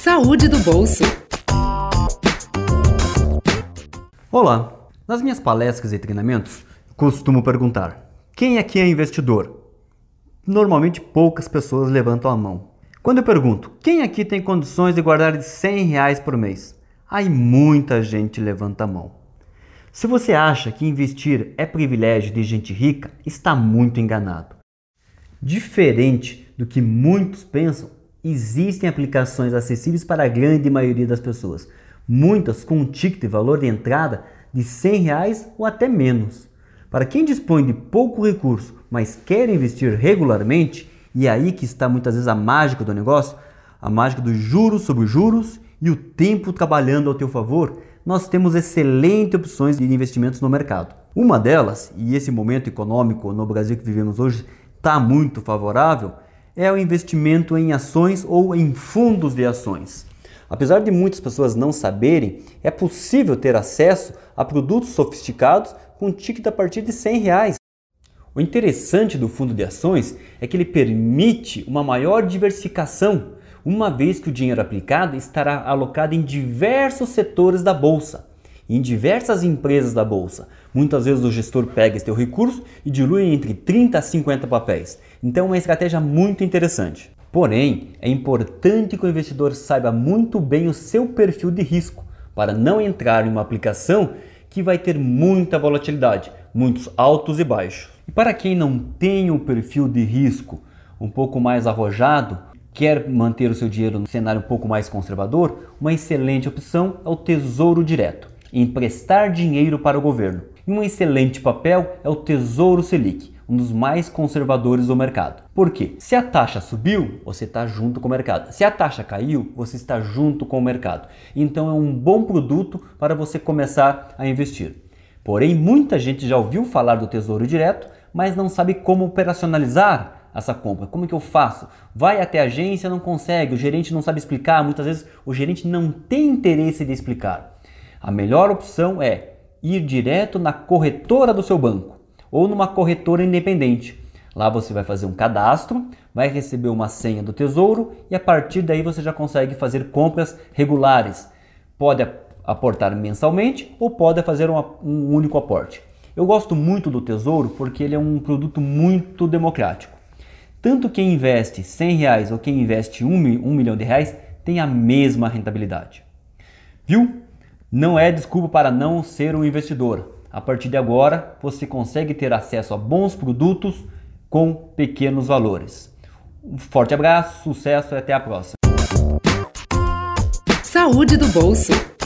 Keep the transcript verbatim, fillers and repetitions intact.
Saúde do bolso. Olá, nas minhas palestras e treinamentos, costumo perguntar: quem aqui é investidor? Normalmente poucas pessoas levantam a mão. Quando eu pergunto: quem aqui tem condições de guardar de cem reais por mês? Aí muita gente levanta a mão. Se você acha que investir é privilégio de gente rica, está muito enganado. Diferente do que muitos pensam, existem aplicações acessíveis para a grande maioria das pessoas, muitas com um ticket de valor de entrada de cem reais ou até menos. Para quem dispõe de pouco recurso, mas quer investir regularmente, e é aí que está muitas vezes a mágica do negócio, a mágica dos juros sobre juros e o tempo trabalhando ao teu favor, nós temos excelentes opções de investimentos no mercado. Uma delas, e esse momento econômico no Brasil que vivemos hoje está muito favorável, é o investimento em ações ou em fundos de ações. Apesar de muitas pessoas não saberem, é possível ter acesso a produtos sofisticados com ticket a partir de cem reais. O interessante do fundo de ações é que ele permite uma maior diversificação, uma vez que o dinheiro aplicado estará alocado em diversos setores da bolsa, em diversas empresas da bolsa. Muitas vezes o gestor pega esse teu recurso e dilui entre trinta a cinquenta papéis. Então é uma estratégia muito interessante. Porém, é importante que o investidor saiba muito bem o seu perfil de risco, para não entrar em uma aplicação que vai ter muita volatilidade, muitos altos e baixos. E para quem não tem o perfil de risco um pouco mais arrojado, quer manter o seu dinheiro no cenário um pouco mais conservador, uma excelente opção é o Tesouro Direto, emprestar dinheiro para o governo. E um excelente papel é o Tesouro Selic, um dos mais conservadores do mercado. Por quê? Se a taxa subiu, você está junto com o mercado. Se a taxa caiu, você está junto com o mercado. Então é um bom produto para você começar a investir. Porém, muita gente já ouviu falar do Tesouro Direto, mas não sabe como operacionalizar essa compra. Como que eu faço? Vai até a agência, não consegue, o gerente não sabe explicar, muitas vezes o gerente não tem interesse de explicar. A melhor opção é ir direto na corretora do seu banco ou numa corretora independente. Lá você vai fazer um cadastro, vai receber uma senha do Tesouro e a partir daí você já consegue fazer compras regulares. Pode aportar mensalmente ou pode fazer um, um único aporte. Eu gosto muito do Tesouro porque ele é um produto muito democrático. Tanto quem investe cem reais ou quem investe um milhão de reais tem a mesma rentabilidade. Viu? Não é desculpa para não ser um investidor. A partir de agora, você consegue ter acesso a bons produtos com pequenos valores. Um forte abraço, sucesso e até a próxima. Saúde do bolso.